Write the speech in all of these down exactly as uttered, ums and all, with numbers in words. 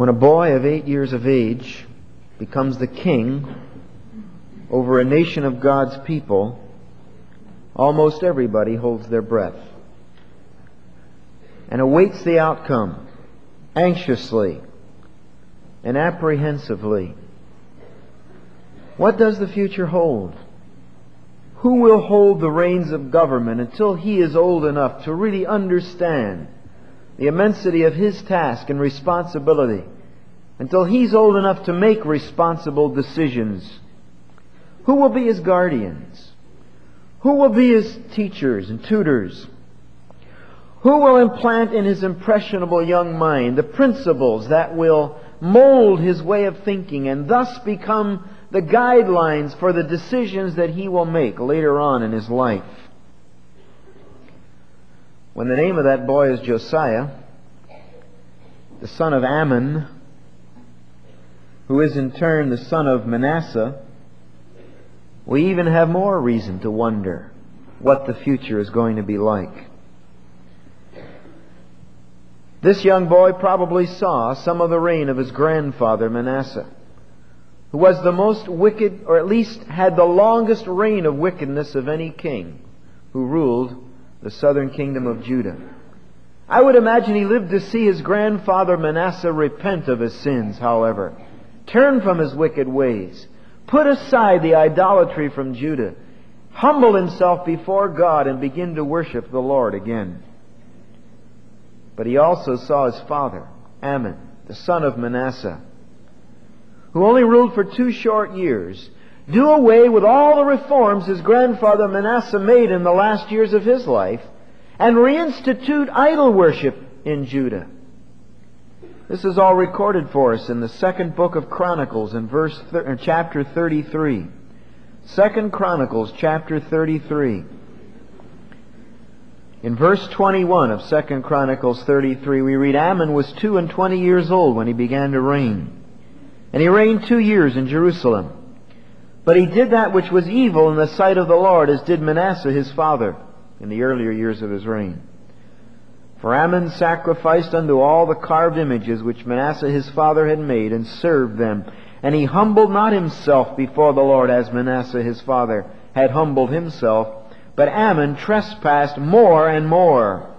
When a boy of eight years of age becomes the king over a nation of God's people, almost everybody holds their breath and awaits the outcome anxiously and apprehensively. What does the future hold? Who will hold the reins of government until he is old enough to really understand the immensity of his task and responsibility, until he's old enough to make responsible decisions? Who will be his guardians? Who will be his teachers and tutors? Who will implant in his impressionable young mind the principles that will mold his way of thinking and thus become the guidelines for the decisions that he will make later on in his life? When the name of that boy is Josiah, the son of Ammon, who is in turn the son of Manasseh, we even have more reason to wonder what the future is going to be like. This young boy probably saw some of the reign of his grandfather Manasseh, who was the most wicked, or at least had the longest reign of wickedness of any king who ruled the southern kingdom of Judah. I would imagine he lived to see his grandfather Manasseh repent of his sins, however, turn from his wicked ways, put aside the idolatry from Judah, humble himself before God, and begin to worship the Lord again. But he also saw his father, Ammon, the son of Manasseh, who only ruled for two short years, do away with all the reforms his grandfather Manasseh made in the last years of his life, and reinstitute idol worship in Judah. This is all recorded for us in the second book of Chronicles in verse th- chapter thirty-three. Second Chronicles chapter thirty-three. In verse twenty-one of Second Chronicles thirty-three, we read, Ammon was two and twenty years old when he began to reign, and he reigned two years in Jerusalem. But he did that which was evil in the sight of the Lord, as did Manasseh his father in the earlier years of his reign. For Ammon sacrificed unto all the carved images which Manasseh his father had made, and served them. And he humbled not himself before the Lord, as Manasseh his father had humbled himself, but Ammon trespassed more and more.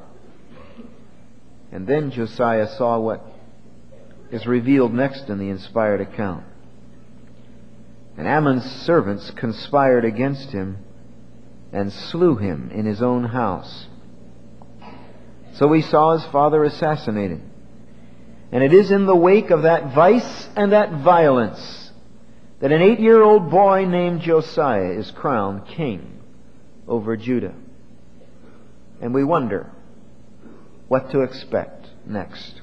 And then Josiah saw what is revealed next in the inspired account. And Ammon's servants conspired against him and slew him in his own house. So he saw his father assassinated. And it is in the wake of that vice and that violence that an eight-year-old boy named Josiah is crowned king over Judah. And we wonder what to expect next.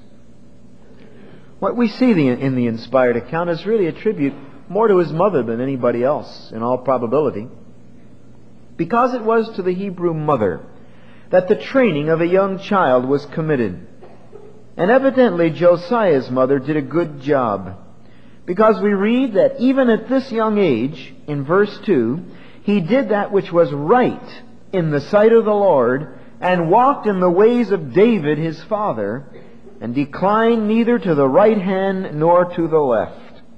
What we see in the inspired account is really a tribute more to his mother than anybody else, in all probability, because it was to the Hebrew mother that the training of a young child was committed. And evidently Josiah's mother did a good job, because we read that even at this young age, in verse two, he did that which was right in the sight of the Lord, and walked in the ways of David his father, and declined neither to the right hand nor to the left.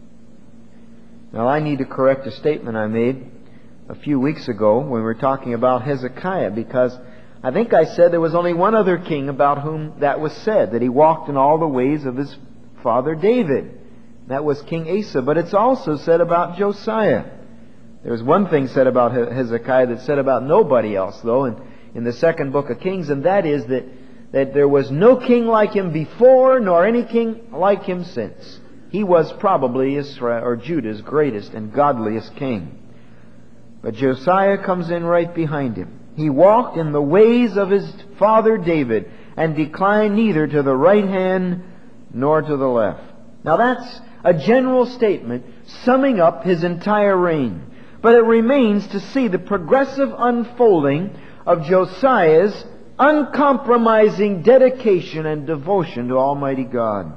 Now, I need to correct a statement I made a few weeks ago when we were talking about Hezekiah, because I think I said there was only one other king about whom that was said, that he walked in all the ways of his father David. That was King Asa. But it's also said about Josiah. There's one thing said about Hezekiah that's said about nobody else, though, in, in the second book of Kings, and that is that, that there was no king like him before, nor any king like him since. He was probably Israel or Judah's greatest and godliest king. But Josiah comes in right behind him. He walked in the ways of his father David, and declined neither to the right hand nor to the left. Now that's a general statement summing up his entire reign. But it remains to see the progressive unfolding of Josiah's uncompromising dedication and devotion to Almighty God.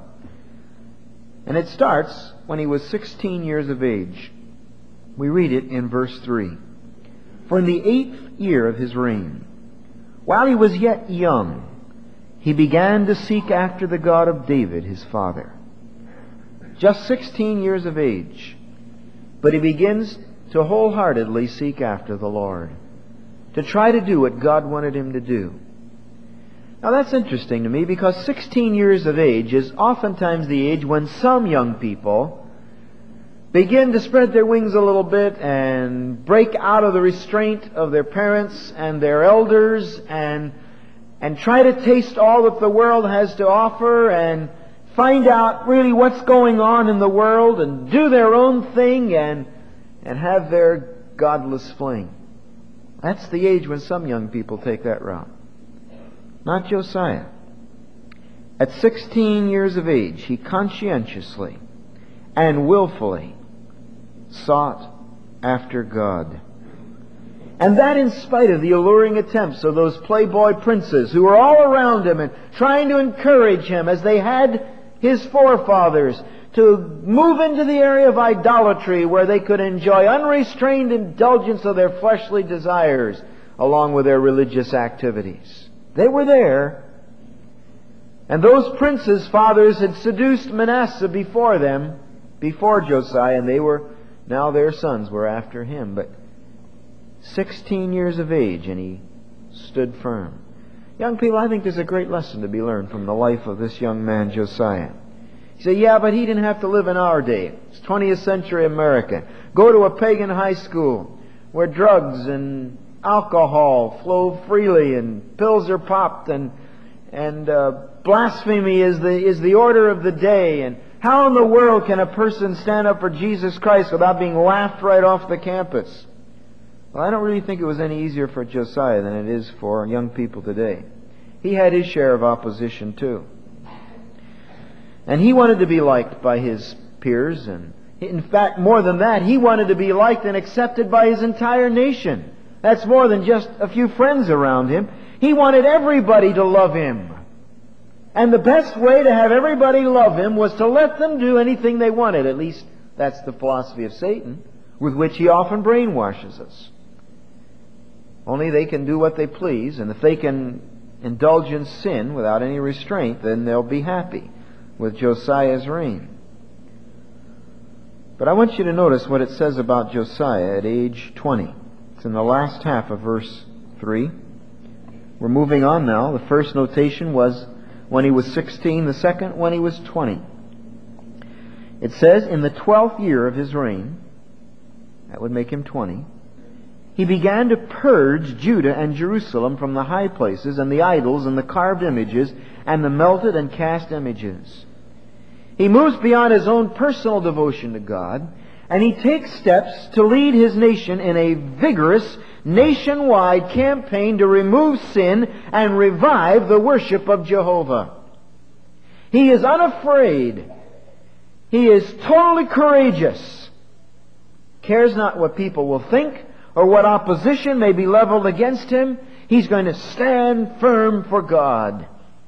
And it starts when he was sixteen years of age. We read it in verse three. For in the eighth year of his reign, while he was yet young, he began to seek after the God of David his father. just sixteen years of age. But he begins to wholeheartedly seek after the Lord, to try to do what God wanted him to do. Now that's interesting to me, because sixteen years of age is oftentimes the age when some young people begin to spread their wings a little bit and break out of the restraint of their parents and their elders and and try to taste all that the world has to offer and find out really what's going on in the world and do their own thing and and have their godless fling. That's the age when some young people take that route. Not Josiah. At sixteen years of age, he conscientiously and willfully sought after God. And that in spite of the alluring attempts of those playboy princes who were all around him and trying to encourage him, as they had his forefathers, to move into the area of idolatry where they could enjoy unrestrained indulgence of their fleshly desires along with their religious activities. They were there. And those princes' fathers had seduced Manasseh before them, before Josiah, and they were, now their sons were after him. But sixteen years of age, and he stood firm. Young people, I think there's a great lesson to be learned from the life of this young man, Josiah. You say, yeah, but he didn't have to live in our day. It's twentieth century America. Go to a pagan high school where drugs and alcohol flow freely and pills are popped and and uh, blasphemy is the is the order of the day. And how in the world can a person stand up for Jesus Christ without being laughed right off the campus? Well, I don't really think it was any easier for Josiah than it is for young people today. He had his share of opposition too. And he wanted to be liked by his peers, and in fact, more than that, he wanted to be liked and accepted by his entire nation. That's more than just a few friends around him. He wanted everybody to love him. And the best way to have everybody love him was to let them do anything they wanted. At least that's the philosophy of Satan, with which he often brainwashes us. Only they can do what they please, and if they can indulge in sin without any restraint, then they'll be happy with Josiah's reign. But I want you to notice what it says about Josiah at age twenty. It's in the last half of verse three. We're moving on now. The first notation was when he was sixteen, the second when he was twenty. It says, in the twelfth year of his reign, that would make him twenty, he began to purge Judah and Jerusalem from the high places and the idols and the carved images and the melted and cast images. He moves beyond his own personal devotion to God, and he takes steps to lead his nation in a vigorous nationwide campaign to remove sin and revive the worship of Jehovah. He is unafraid. He is totally courageous. Cares not what people will think or what opposition may be leveled against him. He's going to stand firm for God.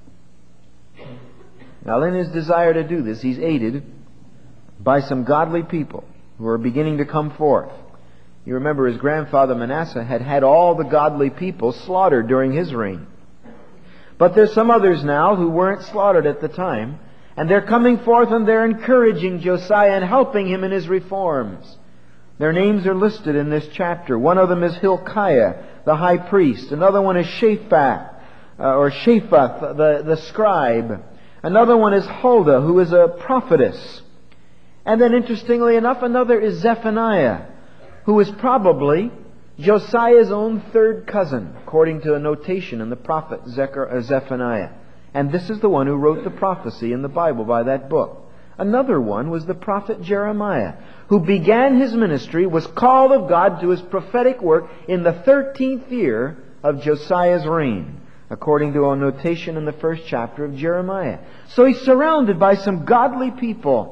Now, in his desire to do this, he's aided by some godly people who are beginning to come forth. You remember his grandfather Manasseh had had all the godly people slaughtered during his reign. But there's some others now who weren't slaughtered at the time, and they're coming forth and they're encouraging Josiah and helping him in his reforms. Their names are listed in this chapter. One of them is Hilkiah, the high priest. Another one is Shaphat, uh, or Shaphath, the, the scribe. Another one is Huldah, who is a prophetess. And then, interestingly enough, another is Zephaniah, who is probably Josiah's own third cousin, according to a notation in the prophet Zephaniah. And this is the one who wrote the prophecy in the Bible by that book. Another one was the prophet Jeremiah, who began his ministry, was called of God to his prophetic work in the thirteenth year of Josiah's reign, according to a notation in the first chapter of Jeremiah. So he's surrounded by some godly people.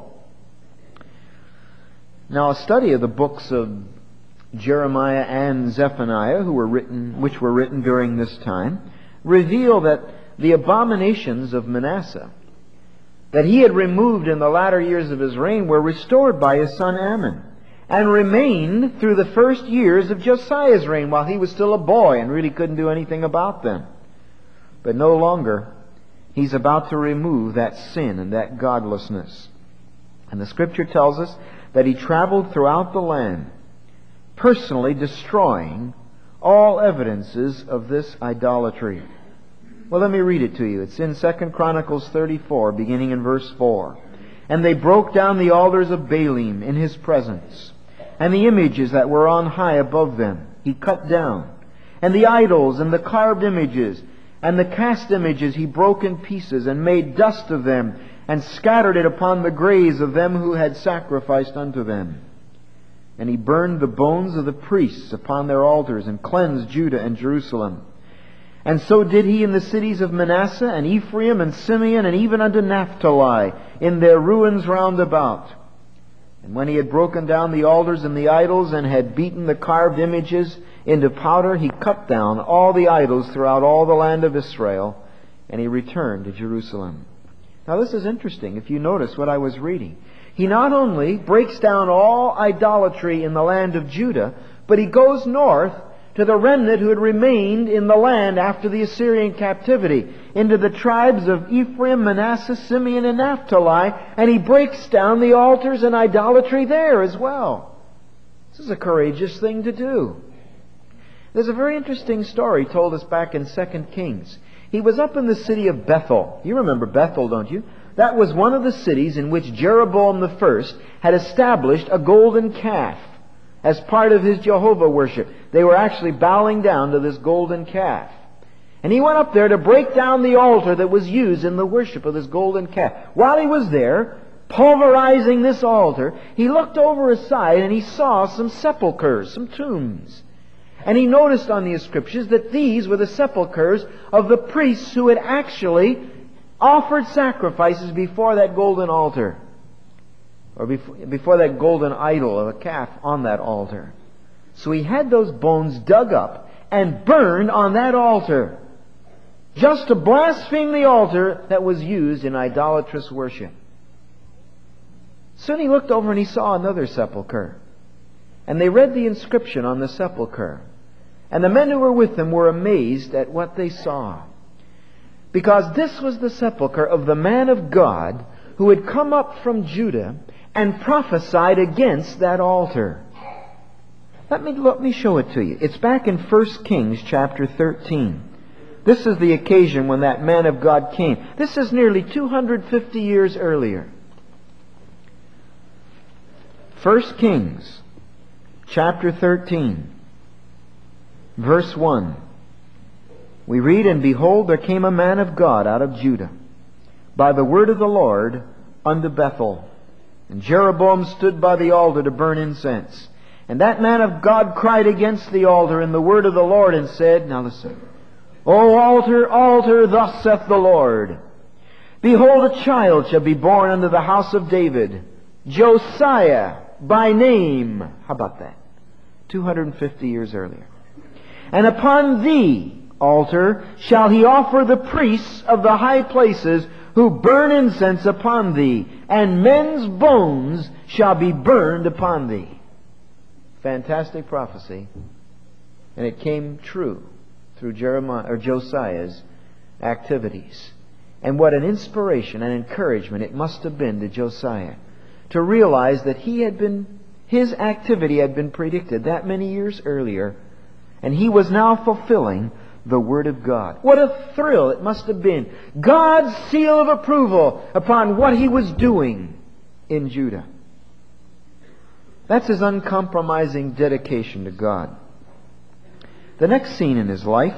Now, a study of the books of Jeremiah and Zephaniah, who were written, which were written during this time, reveal that the abominations of Manasseh, that he had removed in the latter years of his reign, were restored by his son Amon, and remained through the first years of Josiah's reign, while he was still a boy and really couldn't do anything about them. But no longer. He's about to remove that sin and that godlessness. And the Scripture tells us that he traveled throughout the land, personally destroying all evidences of this idolatry. Well, let me read it to you. It's in Second Chronicles thirty-four, beginning in verse four. And they broke down the altars of Baalim in his presence, and the images that were on high above them he cut down, and the idols and the carved images and the cast images he broke in pieces, and made dust of them, and scattered it upon the graves of them who had sacrificed unto them. And he burned the bones of the priests upon their altars, and cleansed Judah and Jerusalem. And so did he in the cities of Manasseh and Ephraim and Simeon, and even unto Naphtali, in their ruins round about. And when he had broken down the altars and the idols, and had beaten the carved images into powder, he cut down all the idols throughout all the land of Israel, and he returned to Jerusalem. Now this is interesting, if you notice what I was reading. He not only breaks down all idolatry in the land of Judah, but he goes north to the remnant who had remained in the land after the Assyrian captivity, into the tribes of Ephraim, Manasseh, Simeon, and Naphtali, and he breaks down the altars and idolatry there as well. This is a courageous thing to do. There's a very interesting story told us back in Second Kings. He was up in the city of Bethel. You remember Bethel, don't you? That was one of the cities in which Jeroboam the First had established a golden calf as part of his Jehovah worship. They were actually bowing down to this golden calf. And he went up there to break down the altar that was used in the worship of this golden calf. While he was there, pulverizing this altar, he looked over his side and he saw some sepulchres, some tombs. And he noticed on the scriptures that these were the sepulchres of the priests who had actually offered sacrifices before that golden altar, or before, before that golden idol of a calf on that altar. So he had those bones dug up and burned on that altar, just to blaspheme the altar that was used in idolatrous worship. Soon he looked over and he saw another sepulchre. And they read the inscription on the sepulchre. And the men who were with them were amazed at what they saw, because this was the sepulchre of the man of God who had come up from Judah and prophesied against that altar. Let me, let me show it to you. It's back in First Kings chapter thirteen. This is the occasion when that man of God came. This is nearly two hundred fifty years earlier. First Kings chapter thirteen, verse one. We read, And behold, there came a man of God out of Judah, by the word of the Lord, unto Bethel. And Jeroboam stood by the altar to burn incense. And that man of God cried against the altar in the word of the Lord, and said, now listen, O altar, altar, thus saith the Lord, Behold, a child shall be born unto the house of David, Josiah by name. How about that? two hundred fifty years earlier. And upon thee, altar, shall he offer the priests of the high places, who burn incense upon thee, and men's bones shall be burned upon thee. Fantastic prophecy. And it came true through Jeremiah or Josiah's activities. And what an inspiration and encouragement it must have been to Josiah to realize that he had been, his activity had been predicted that many years earlier, and he was now fulfilling the Word of God. What a thrill it must have been. God's seal of approval upon what he was doing in Judah. That's his uncompromising dedication to God. The next scene in his life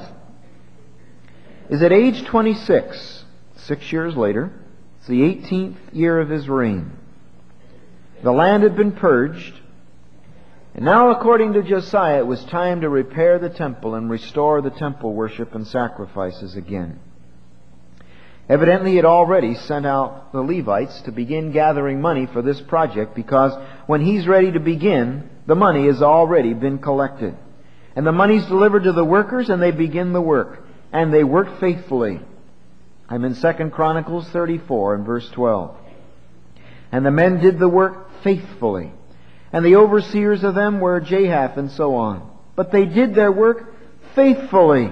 is at age twenty-six, six years later. It's the eighteenth year of his reign. The land had been purged, and now, according to Josiah, it was time to repair the temple and restore the temple worship and sacrifices again. Evidently, he had already sent out the Levites to begin gathering money for this project, because when he's ready to begin, the money has already been collected. And the money's delivered to the workers, and they begin the work. And they work faithfully. I'm in Second Chronicles thirty-four and verse twelve. And the men did the work faithfully. And the overseers of them were Jahath and so on. But they did their work faithfully.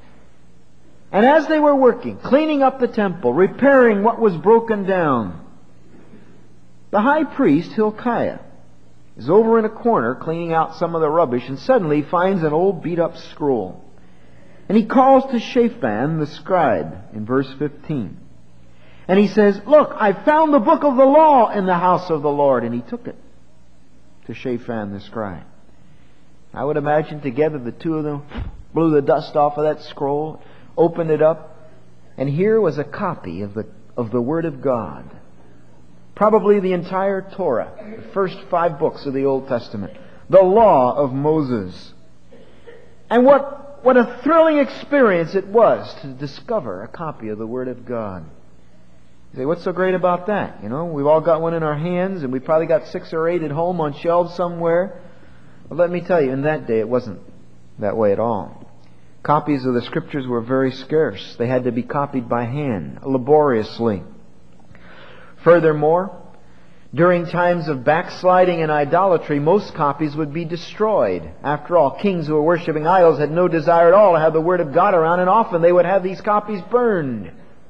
And as they were working, cleaning up the temple, repairing what was broken down, The high priest, Hilkiah, is over in a corner cleaning out some of the rubbish, and suddenly he finds an old beat-up scroll. And he calls to Shaphan the scribe in verse fifteen. And he says, "Look, I found the book of the law in the house of the Lord." And he took it to Shaphan the scribe. I would imagine together the two of them blew the dust off of that scroll, opened it up, and here was a copy of the of the Word of God. Probably the entire Torah, the first five books of the Old Testament, the law of Moses. And what, what a thrilling experience it was to discover a copy of the Word of God. You say, what's so great about that? You know, we've all got one in our hands, and we probably got six or eight at home on shelves somewhere. But let me tell you, in that day it wasn't that way at all. Copies of the Scriptures were very scarce. They had to be copied by hand, laboriously. Furthermore, during times of backsliding and idolatry, most copies would be destroyed. After all, kings who were worshiping idols had no desire at all to have the Word of God around, and often they would have these copies burned.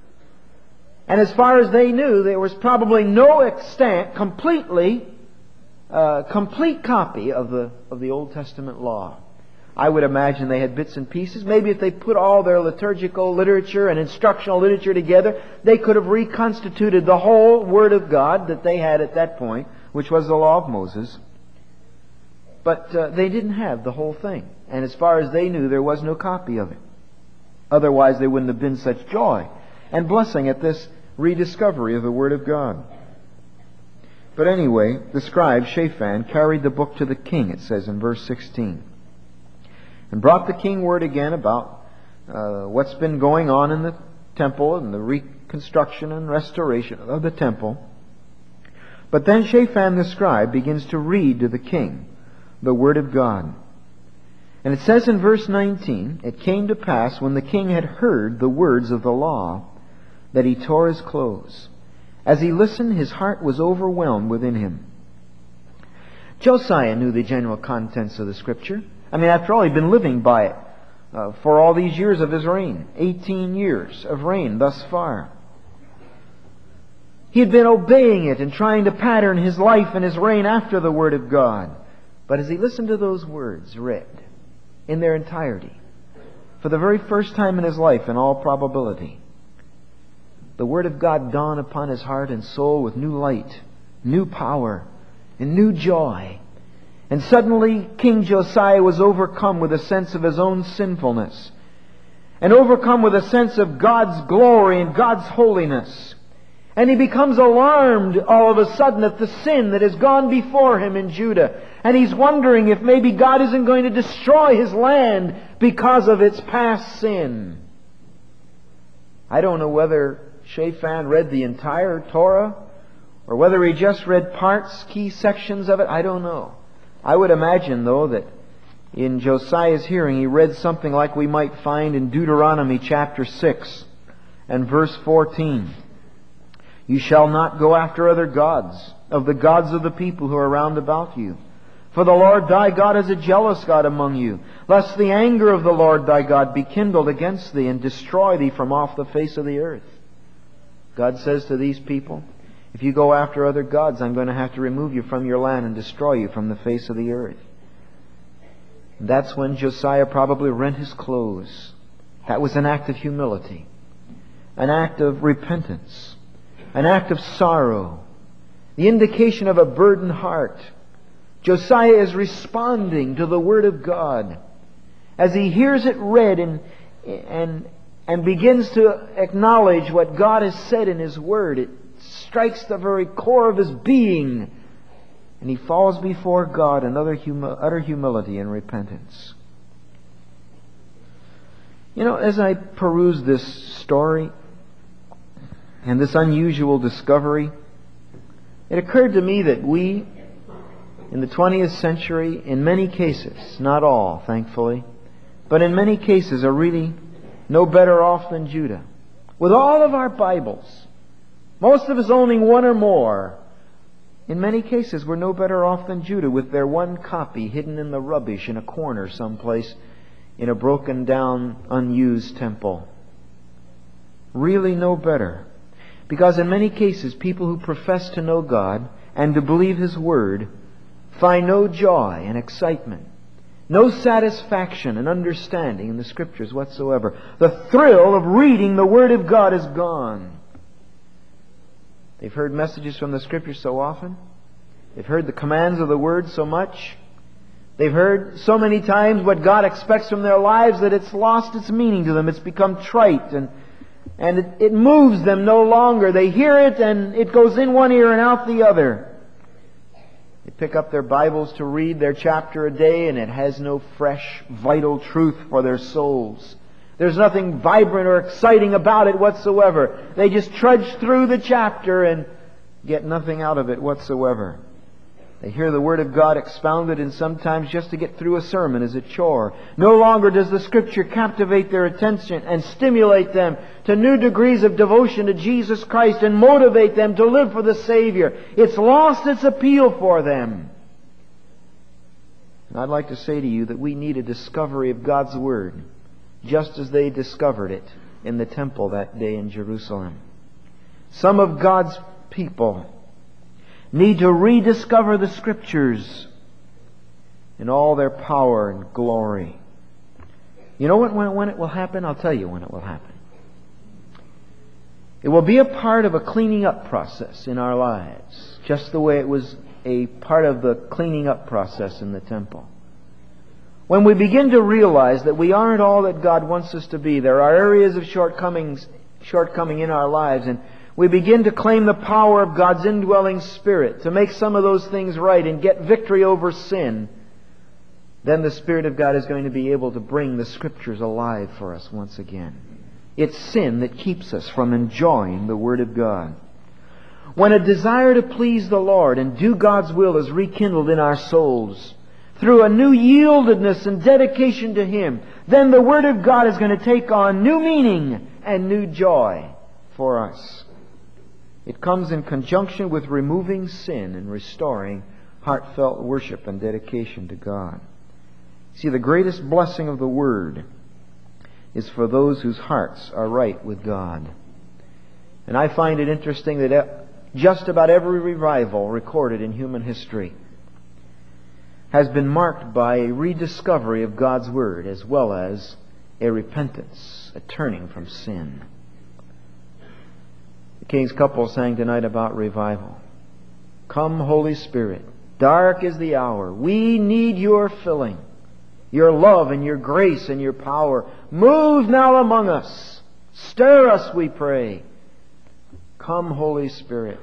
And as far as they knew, there was probably no extant, completely, uh, complete copy of the of the Old Testament law. I would imagine they had bits and pieces. Maybe if they put all their liturgical literature and instructional literature together, they could have reconstituted the whole Word of God that they had at that point, which was the law of Moses. But uh, they didn't have the whole thing. And as far as they knew, there was no copy of it. Otherwise, there wouldn't have been such joy and blessing at this rediscovery of the Word of God. But anyway, the scribe, Shaphan, carried the book to the king, it says in verse sixteen. And brought the king word again about uh, what's been going on in the temple and the reconstruction and restoration of the temple. But then Shaphan the scribe begins to read to the king the Word of God. And it says in verse nineteen, "It came to pass when the king had heard the words of the law that he tore his clothes. As he listened, his heart was overwhelmed within him." Josiah knew the general contents of the Scripture. I mean, after all, he'd been living by it uh, for all these years of his reign. eighteen years of reign thus far. He had been obeying it and trying to pattern his life and his reign after the Word of God. But as he listened to those words read in their entirety, for the very first time in his life, in all probability, the Word of God dawned upon his heart and soul with new light, new power, and new joy. And suddenly King Josiah was overcome with a sense of his own sinfulness, and overcome with a sense of God's glory and God's holiness. And he becomes alarmed all of a sudden at the sin that has gone before him in Judah. And he's wondering if maybe God isn't going to destroy his land because of its past sin. I don't know whether Shaphan read the entire Torah or whether he just read parts, key sections of it. I don't know. I would imagine, though, that in Josiah's hearing he read something like we might find in Deuteronomy chapter six and verse fourteen. "You shall not go after other gods, of the gods of the people who are round about you. For the Lord thy God is a jealous God among you, lest the anger of the Lord thy God be kindled against thee and destroy thee from off the face of the earth." God says to these people, if you go after other gods, I'm going to have to remove you from your land and destroy you from the face of the earth. And that's when Josiah probably rent his clothes. That was an act of humility, an act of repentance, an act of sorrow, the indication of a burdened heart. Josiah is responding to the Word of God. As he hears it read and, and, and begins to acknowledge what God has said in His Word, it strikes the very core of his being, and he falls before God in utter, humi- utter humility and repentance. You know, as I peruse this story and this unusual discovery, it occurred to me that we, in the twentieth century, in many cases, not all, thankfully, but in many cases are really no better off than Judah. With all of our Bibles, most of us owning one or more, in many cases we're no better off than Judah with their one copy hidden in the rubbish in a corner someplace in a broken down, unused temple. Really no better. Because in many cases people who profess to know God and to believe His Word find no joy and excitement, no satisfaction and understanding in the Scriptures whatsoever. The thrill of reading the Word of God is gone. They've heard messages from the Scriptures so often. They've heard the commands of the Word so much. They've heard so many times what God expects from their lives that it's lost its meaning to them. It's become trite and, and it, it moves them no longer. They hear it and it goes in one ear and out the other. They pick up their Bibles to read their chapter a day and it has no fresh, vital truth for their souls. There's nothing vibrant or exciting about it whatsoever. They just trudge through the chapter and get nothing out of it whatsoever. They hear the Word of God expounded, and sometimes just to get through a sermon is a chore. No longer does the Scripture captivate their attention and stimulate them to new degrees of devotion to Jesus Christ and motivate them to live for the Savior. It's lost its appeal for them. And I'd like to say to you that we need a discovery of God's Word, just as they discovered it in the temple that day in Jerusalem. Some of God's people need to rediscover the Scriptures in all their power and glory. You know what, when, when it will happen? I'll tell you when it will happen. It will be a part of a cleaning up process in our lives, just the way it was a part of the cleaning up process in the temple. When we begin to realize that we aren't all that God wants us to be, there are areas of shortcomings, shortcoming in our lives, and we begin to claim the power of God's indwelling Spirit to make some of those things right and get victory over sin, then the Spirit of God is going to be able to bring the Scriptures alive for us once again. It's sin that keeps us from enjoying the Word of God. When a desire to please the Lord and do God's will is rekindled in our souls through a new yieldedness and dedication to Him, then the Word of God is going to take on new meaning and new joy for us. It comes in conjunction with removing sin and restoring heartfelt worship and dedication to God. See, the greatest blessing of the Word is for those whose hearts are right with God. And I find it interesting that just about every revival recorded in human history has been marked by a rediscovery of God's Word as well as a repentance, a turning from sin. The King's couple sang tonight about revival. Come, Holy Spirit, dark is the hour. We need your filling, your love and your grace and your power. Move now among us. Stir us, we pray. Come, Holy Spirit.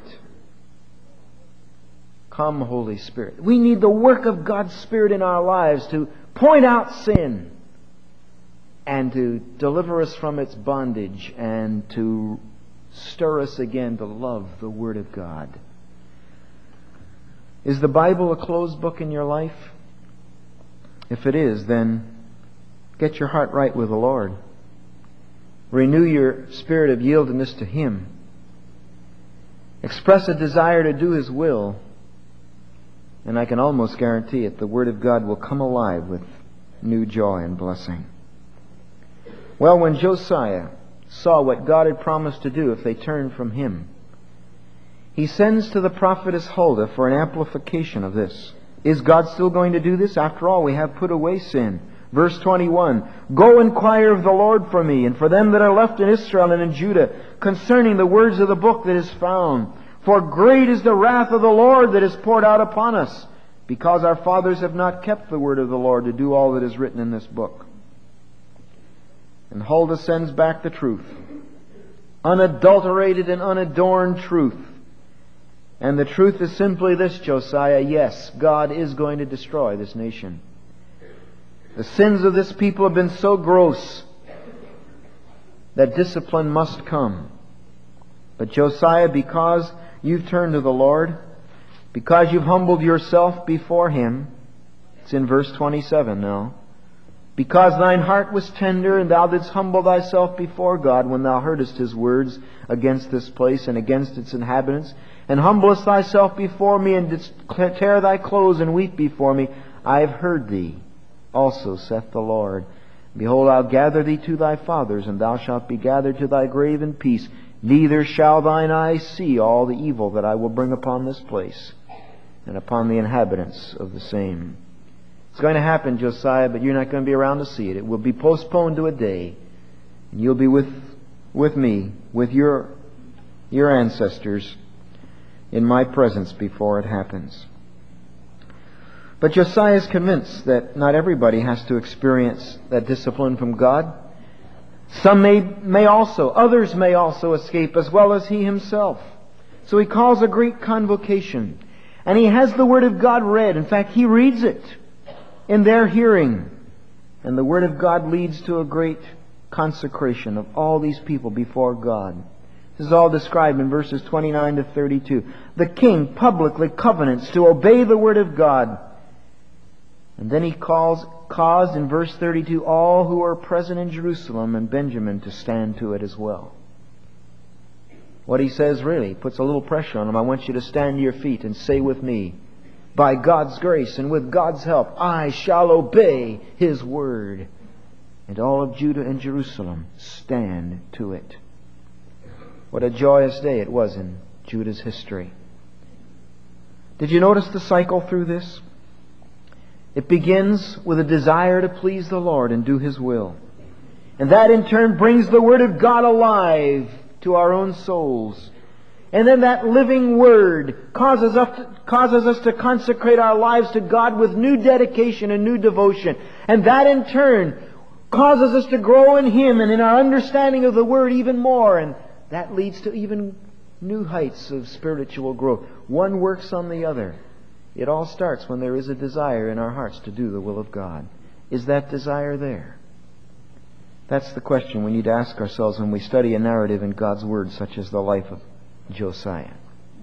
Come, Holy Spirit. We need the work of God's Spirit in our lives to point out sin and to deliver us from its bondage and to stir us again to love the Word of God. Is the Bible a closed book in your life? If it is, then get your heart right with the Lord. Renew your spirit of yieldedness to Him. Express a desire to do His will. And I can almost guarantee it, the Word of God will come alive with new joy and blessing. Well, when Josiah saw what God had promised to do if they turned from Him, he sends to the prophetess Huldah for an amplification of this. Is God still going to do this? After all, we have put away sin. Verse twenty-one, Go inquire of the Lord for me, and for them that are left in Israel and in Judah, concerning the words of the book that is found. For great is the wrath of the Lord that is poured out upon us, because our fathers have not kept the word of the Lord to do all that is written in this book. And Huldah sends back the truth, unadulterated and unadorned truth. And the truth is simply this, Josiah: yes, God is going to destroy this nation. The sins of this people have been so gross that discipline must come. But Josiah, because you've turned to the Lord, because you've humbled yourself before Him, it's in verse twenty-seven now, because thine heart was tender, and thou didst humble thyself before God when thou heardest His words against this place and against its inhabitants, and humblest thyself before me, and didst tear thy clothes and weep before me, I have heard thee also, saith the Lord. Behold, I'll gather thee to thy fathers, and thou shalt be gathered to thy grave in peace. Neither shall thine eyes see all the evil that I will bring upon this place. and upon the inhabitants of the same. It's going to happen, Josiah, but you're not going to be around to see it. It will be postponed to a day, and you'll be with with me, with your your ancestors, in my presence before it happens. But Josiah is convinced that not everybody has to experience that discipline from God. Some may, may also, others may also escape, as well as he himself. So he calls a great convocation. And he has the Word of God read. In fact, he reads it in their hearing. And the Word of God leads to a great consecration of all these people before God. This is all described in verses twenty-nine to thirty-two. The king publicly covenants to obey the Word of God. And then he calls, caused in verse thirty-two all who are present in Jerusalem and Benjamin to stand to it as well. What he says really puts a little pressure on them. I want you to stand to your feet and say with me, by God's grace and with God's help, I shall obey His word. And all of Judah and Jerusalem stand to it. What a joyous day it was in Judah's history. Did you notice the cycle through this? It begins with a desire to please the Lord and do His will. And that in turn brings the Word of God alive to our own souls. And then that living Word causes us, to, causes us to consecrate our lives to God with new dedication and new devotion. And that in turn causes us to grow in Him and in our understanding of the Word even more. And that leads to even new heights of spiritual growth. One works on the other. It all starts when there is a desire in our hearts to do the will of God. Is that desire there? That's the question we need to ask ourselves when we study a narrative in God's Word, such as the life of Josiah.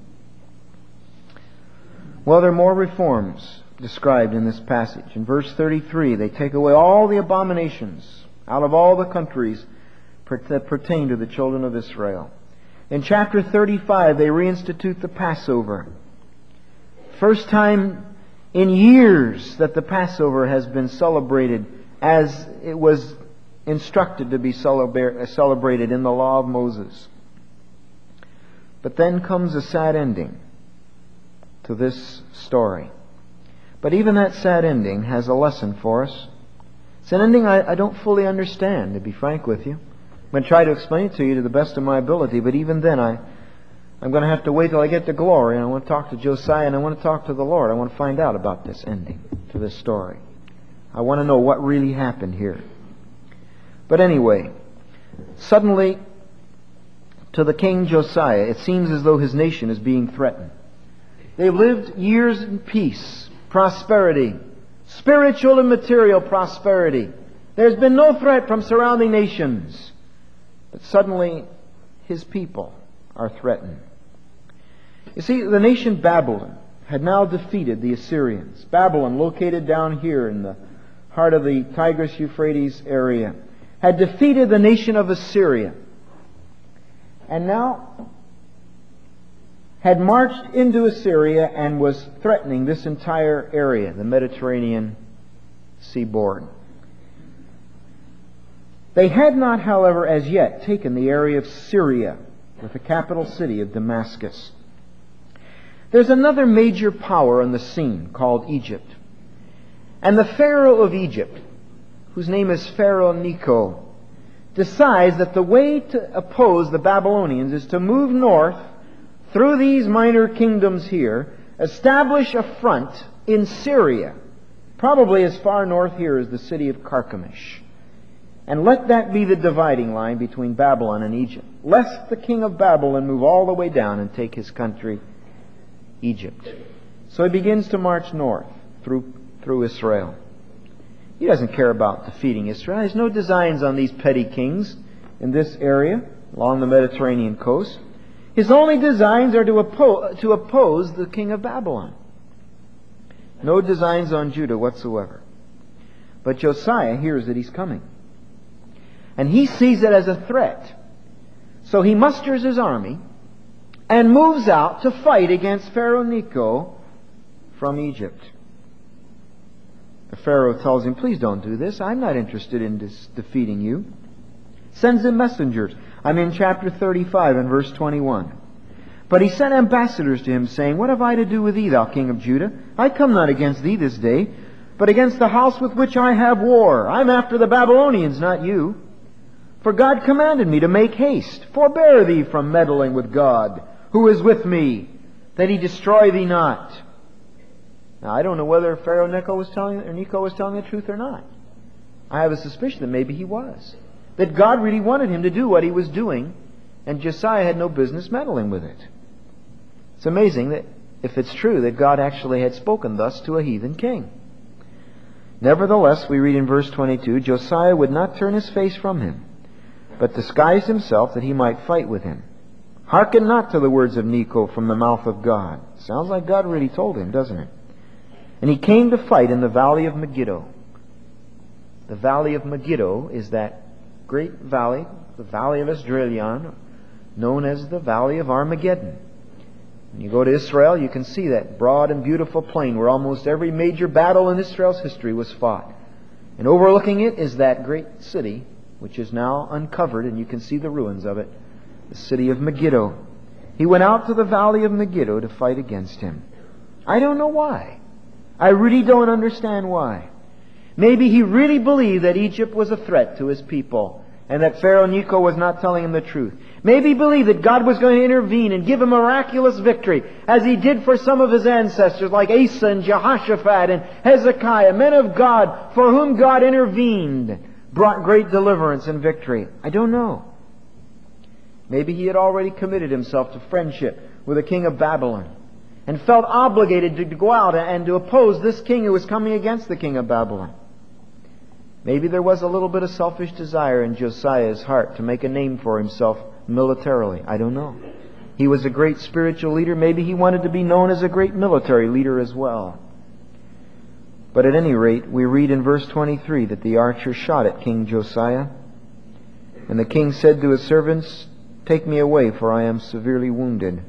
Well, there are more reforms described in this passage. In verse thirty-three, they take away all the abominations out of all the countries that pertain to the children of Israel. In chapter thirty-five, they reinstitute the Passover. First time in years that the Passover has been celebrated as it was instructed to be celebrated in the law of Moses. But then comes a sad ending to this story. But even that sad ending has a lesson for us. It's an ending I, I don't fully understand, to be frank with you. I'm going to try to explain it to you to the best of my ability, but even then I, I'm going to have to wait till I get to glory, and I want to talk to Josiah, and I want to talk to the Lord. I want to find out about this ending to this story. I want to know what really happened here. But anyway, suddenly, to the king Josiah, it seems as though his nation is being threatened. They've lived years in peace, prosperity, spiritual and material prosperity. There's been no threat from surrounding nations. But suddenly, his people are threatened. You see, the nation Babylon had now defeated the Assyrians. Babylon, located down here in the heart of the Tigris-Euphrates area, had defeated the nation of Assyria. And now had marched into Assyria and was threatening this entire area, the Mediterranean seaboard. They had not, however, as yet taken the area of Syria, with the capital city of Damascus. There's another major power on the scene called Egypt. And the Pharaoh of Egypt, whose name is Pharaoh Necho, decides that the way to oppose the Babylonians is to move north through these minor kingdoms here, establish a front in Syria, probably as far north here as the city of Carchemish. And let that be the dividing line between Babylon and Egypt, lest the king of Babylon move all the way down and take his country, Egypt. So he begins to march north through, through Israel. He doesn't care about defeating Israel. He has no designs on these petty kings in this area along the Mediterranean coast. His only designs are to oppose, to oppose the king of Babylon. No designs on Judah whatsoever. But Josiah hears that he's coming. And he sees it as a threat. So he musters his army and moves out to fight against Pharaoh Necho from Egypt. The Pharaoh tells him, please don't do this. I'm not interested in dis- defeating you. Sends him messengers. I'm in chapter thirty-five and verse twenty-one. But he sent ambassadors to him, saying, What have I to do with thee, thou king of Judah? I come not against thee this day, but against the house with which I have war. I am after the Babylonians, not you. For God commanded me to make haste. Forbear thee from meddling with God, who is with me, that he destroy thee not. Now, I don't know whether Pharaoh Necho was telling, or Necho was telling the truth or not. I have a suspicion that maybe he was. That God really wanted him to do what he was doing, and Josiah had no business meddling with it. It's amazing that if it's true that God actually had spoken thus to a heathen king. Nevertheless, we read in verse twenty-two, Josiah would not turn his face from him, but disguised himself that he might fight with him. Hearken not to the words of Necho from the mouth of God. Sounds like God really told him, doesn't it? And he came to fight in the valley of Megiddo. The valley of Megiddo is that great valley, the valley of Esdraelon, known as the valley of Armageddon. When you go to Israel, you can see that broad and beautiful plain where almost every major battle in Israel's history was fought. And overlooking it is that great city, which is now uncovered, and you can see the ruins of it, the city of Megiddo. He went out to the valley of Megiddo to fight against him. I don't know why. I really don't understand why. Maybe he really believed that Egypt was a threat to his people, and that Pharaoh Necho was not telling him the truth. Maybe he believed that God was going to intervene and give him a miraculous victory, as he did for some of his ancestors like Asa and Jehoshaphat and Hezekiah, men of God for whom God intervened, brought great deliverance and victory. I don't know. Maybe he had already committed himself to friendship with the king of Babylon and felt obligated to go out and to oppose this king who was coming against the king of Babylon. Maybe there was a little bit of selfish desire in Josiah's heart to make a name for himself militarily. I don't know. He was a great spiritual leader. Maybe he wanted to be known as a great military leader as well. But at any rate, we read in verse twenty-three that the archer shot at King Josiah. And the king said to his servants, Take me away, for I am severely wounded.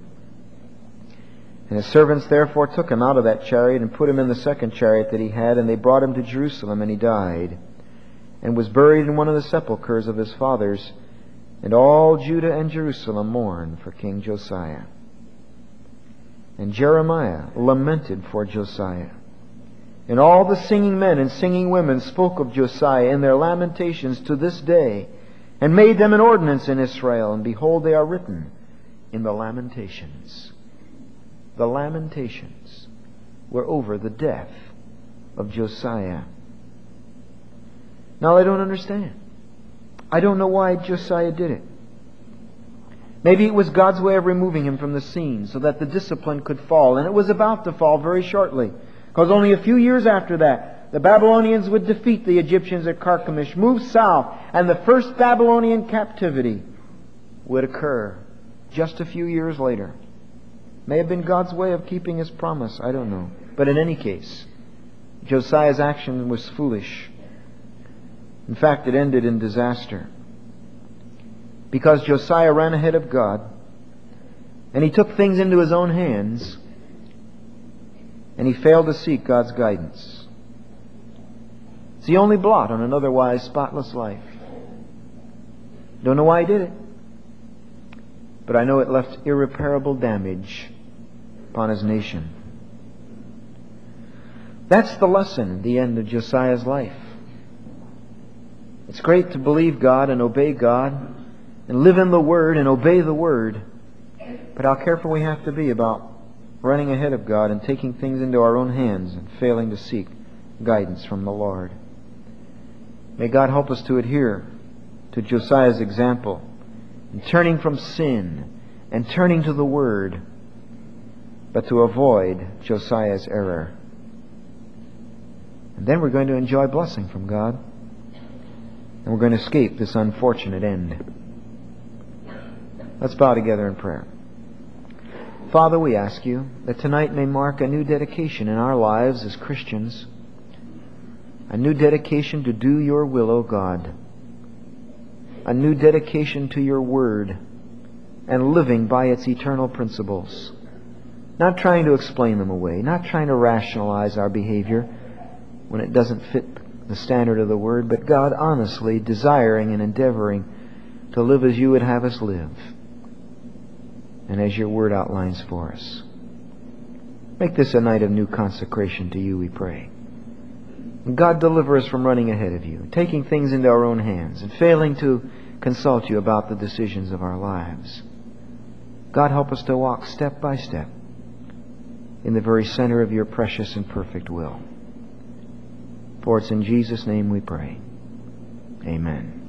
And his servants therefore took him out of that chariot and put him in the second chariot that he had, and they brought him to Jerusalem, and he died, and was buried in one of the sepulchres of his fathers. And all Judah and Jerusalem mourned for King Josiah. And Jeremiah lamented for Josiah. And all the singing men and singing women spoke of Josiah in their lamentations to this day, and made them an ordinance in Israel. And behold, they are written in the Lamentations. The Lamentations were over the death of Josiah. Now, I don't understand. I don't know why Josiah did it. Maybe it was God's way of removing him from the scene so that the discipline could fall. And it was about to fall very shortly. Because only a few years after that, the Babylonians would defeat the Egyptians at Carchemish, move south, and the first Babylonian captivity would occur just a few years later. May have been God's way of keeping His promise. I don't know. But in any case, Josiah's action was foolish. In fact, it ended in disaster. Because Josiah ran ahead of God, and he took things into his own hands, and he failed to seek God's guidance. It's the only blot on an otherwise spotless life. Don't know why he did it, but I know it left irreparable damage upon his nation. That's the lesson at the end of Josiah's life. It's great to believe God and obey God and live in the Word and obey the Word. But how careful we have to be about running ahead of God and taking things into our own hands and failing to seek guidance from the Lord. May God help us to adhere to Josiah's example in turning from sin and turning to the Word, but to avoid Josiah's error. And then we're going to enjoy blessing from God. And we're going to escape this unfortunate end. Let's bow together in prayer. Father, we ask You that tonight may mark a new dedication in our lives as Christians. A new dedication to do Your will, O God. A new dedication to Your Word and living by its eternal principles. Not trying to explain them away. Not trying to rationalize our behavior when it doesn't fit the standard of the Word, but God, honestly desiring and endeavoring to live as You would have us live. and as your Word outlines for us. Make this a night of new consecration to you, we pray. God, deliver us from running ahead of you, taking things into our own hands, and failing to consult you about the decisions of our lives. God, help us to walk step by step in the very center of your precious and perfect will. For it's in Jesus' name we pray. Amen.